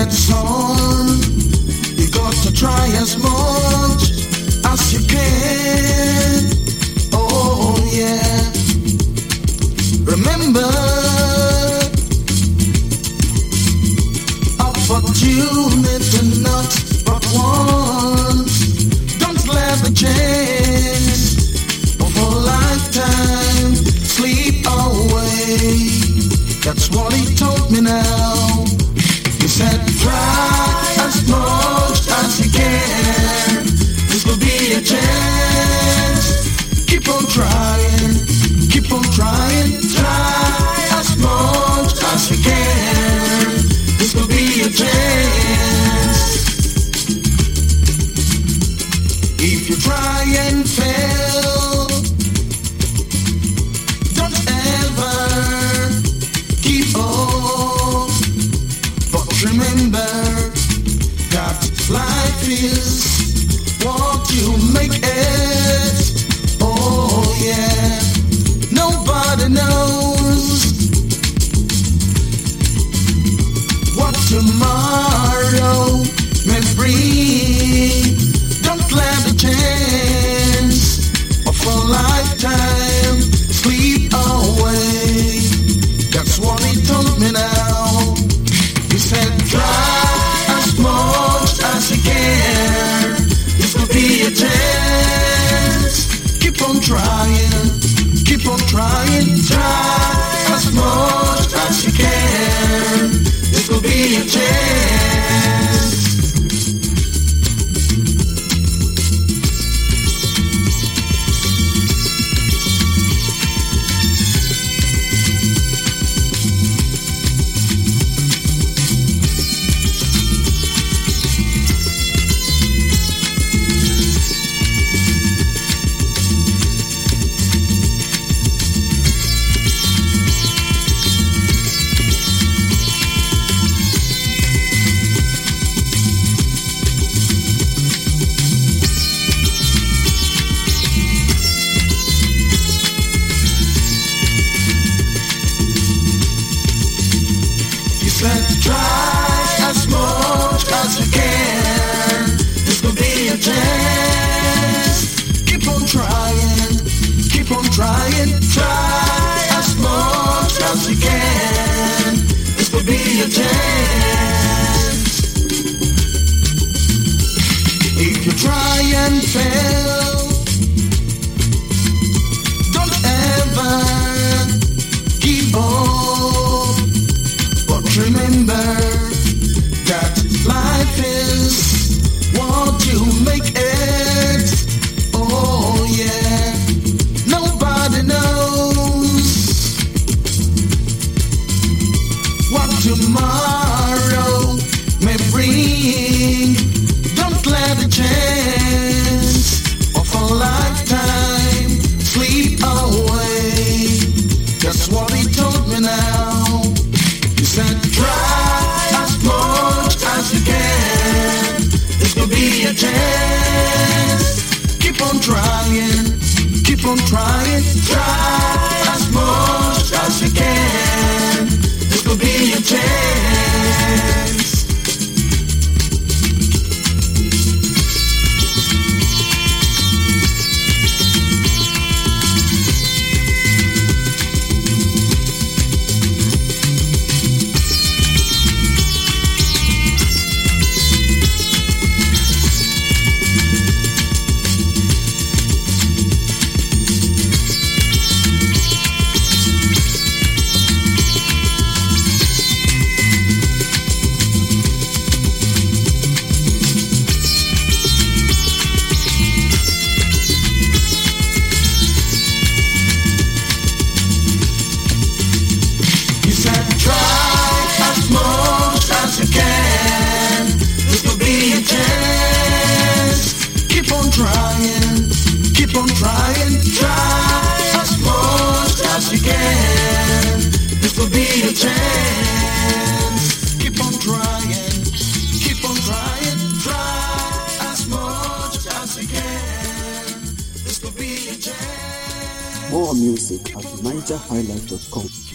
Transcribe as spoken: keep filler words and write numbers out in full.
that's all. You got to try as much as you can. Oh yeah. Remember, opportunity not but once. Don't let the chance of a lifetime sleep away. That's what he told me now. He said, try as much as you can. This will be a chance. Keep on trying, keep on trying. Try as much as you can. This will be a chance. If you try and fail, don't ever give up. But remember that life is what you make it. Oh yeah. Nobody knows what tomorrow may bring. Don't let the chance of a lifetime sleep away. That's what he told me now. He said, try as much as you can. This could be a chance. Keep on trying, keep on trying. Try as much as you can. This could be a chance. Try as much as you can. This could be a chance. Keep on trying, keep on trying. Try as much as you can. This could be a chance. If you try and fail, don't ever give up. Remember that life is what you make it. Oh yeah. Nobody knows what tomorrow may bring. Don't let the chance of a lifetime sleep away. That's what he told me now. He said, try as much as you can. This could be a chance. Keep on trying, keep on trying. Try as much as you can. This could be a chance. Trying, keep on trying, try as much as you can. This will be a chance. Keep on trying, keep on trying, try as much as you can. This will be a chance. More music at niger highlife dot com.